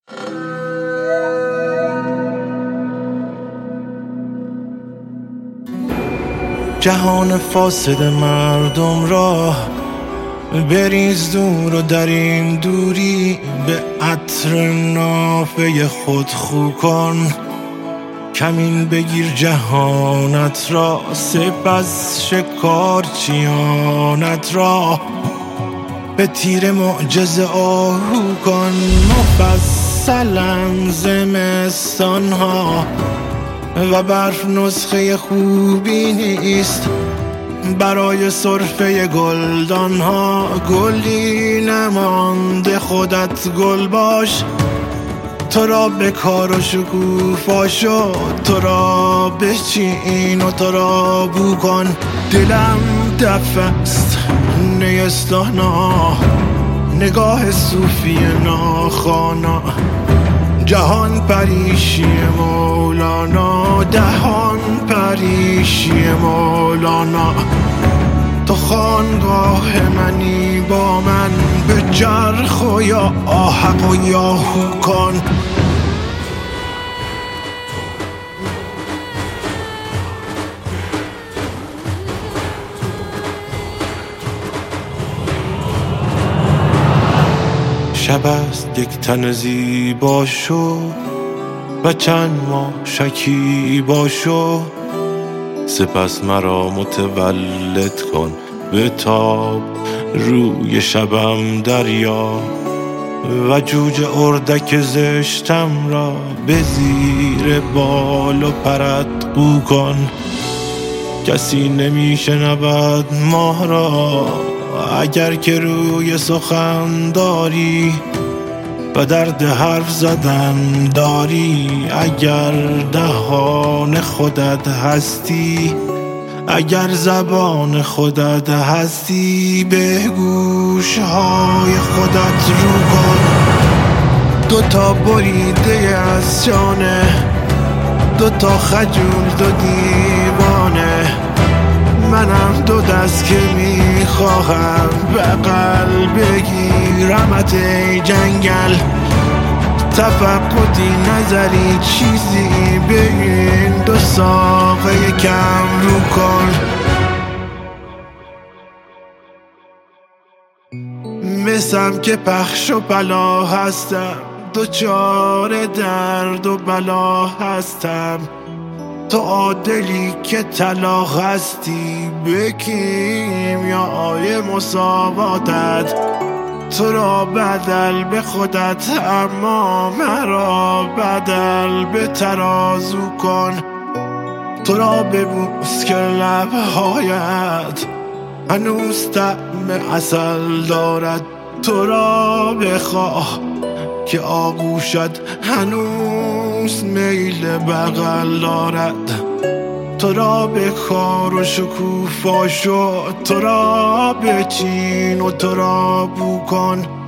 جهان فاسد مردم را بریز دور و در این دوری به عطر نافه خود خو کن. کمین بگیر جهانت را، سپس شکارچیانت را به تیر معجزه آهو کن. مفصلاً زمستانها و برف نسخه خوبی نیست برای سرفه گلدانها. گلی نمانده خودت گل باش، تو را به کار و شکوفا شد، تو را بچین و تو را بو کن. دلم دف است نیستانا، نگاه صوفی ناخوانا، جهان پریشی مولانا، دهان پریشی مولانا. تو خانگاه منی با من، به جرخ و یا آهق و یا هو کن. شب است یک تن زیبا شو و چند ماه شکیبا شو، سپس مرا متولد کن به تاب روی شبم دریا و جوجه اردک زشتم را به زیر بال و پرت قو کن. کسی نمی شنود ماه را اگر که روی سخن داری و درد حرف زدن داری. اگر دهان خودت هستی، اگر زبان خودت هستی، به گوشهای خودت رو کن. دوتا بریده از شانه، دوتا خجول، دو دیوانه، منم دو دست که میخواهم بغل بگیرمت ای جنگل. تفقدی نظری چیزی به این دو ساقه یکم رو کن. مثم که پخش و پلا هستم، دوچار درد و بلا هستم. تو عادلی که طلا هستی به کیمیای مساواتت، تو را بدل به خودت اما مرا بدل به ترازو کن. تو را ببوس که لبهایت هنوز طعم عسل دارد، تو را بخواه که آغوشت هنوز میل بغل دارد. تو را به کار و شکوفا شد، تو را بچین و تو را بو کن.